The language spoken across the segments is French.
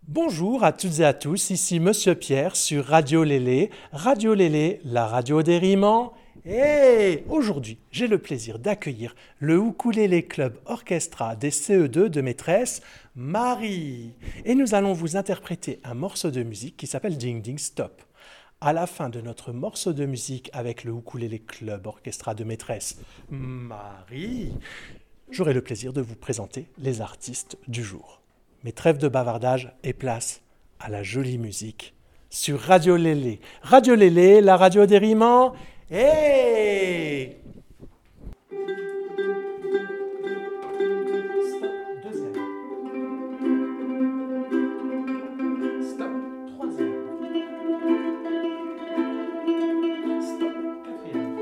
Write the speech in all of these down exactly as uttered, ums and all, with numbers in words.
Bonjour à toutes et à tous, ici Monsieur Pierre sur Radio Lélé. Radio Lélé, la radio des rimants. Et aujourd'hui, j'ai le plaisir d'accueillir le Ukulélé Club Orchestra des C E deux de maîtresse Marie. Et nous allons vous interpréter un morceau de musique qui s'appelle Ding Ding Stop. À la fin de notre morceau de musique avec le Ukulélé Club Orchestra de maîtresse Marie, j'aurai le plaisir de vous présenter les artistes du jour. Mais trêve de bavardage et place à la jolie musique sur Radio Lélé. Radio Lélé, la radio des rimants. Hey! Stop, deuxième. Stop, troisième. Stop, quatrième.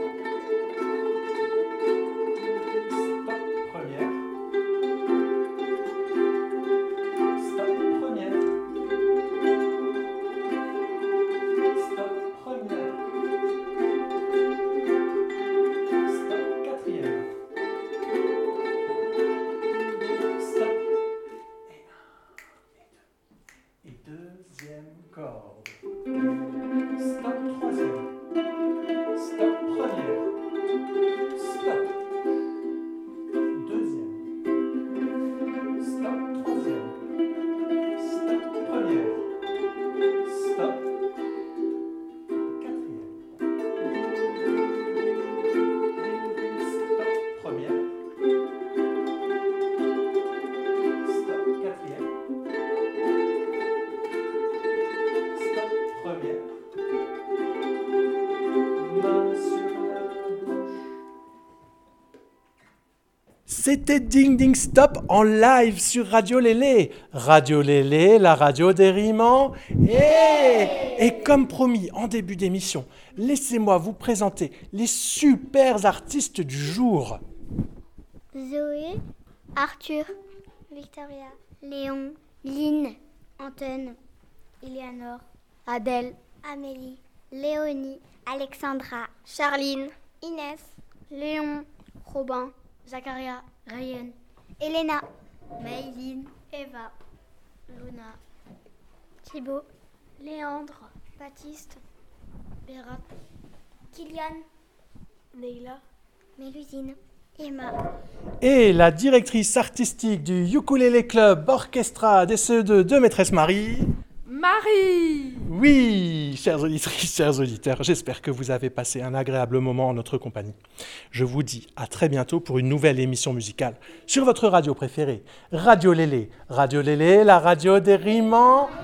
Stop, première. Corde. Stop, troisième. Stop, première. Stop. Deuxième. Stop, troisième. Stop, première. Stop. Quatrième. Stop, première. Stop, quatrième. Première. Main sur la bouche. C'était Ding Ding Stop en live sur Radio Lélé. Radio Lélé, la radio des rimants. Et, et comme promis en début d'émission, laissez-moi vous présenter les super artistes du jour. Zoé, Arthur, Victoria, Léon, Lynn, Anton, Eleanor, Adèle, Amélie, Léonie, Alexandra, Charline, Inès, Léon, Robin, Zacharia, Ryan, Elena, Maïline, Eva, Luna, Thibaut, Léandre, Baptiste, Bérat, Kylian, Neila, Mélusine, Emma. Et la directrice artistique du Ukulélé Club Orchestra des C E deux de maîtresse Marie... Marie! Oui, chères auditrices, chers auditeurs, j'espère que vous avez passé un agréable moment en notre compagnie. Je vous dis à très bientôt pour une nouvelle émission musicale sur votre radio préférée, Radio Lélé. Radio Lélé, la radio des rimants.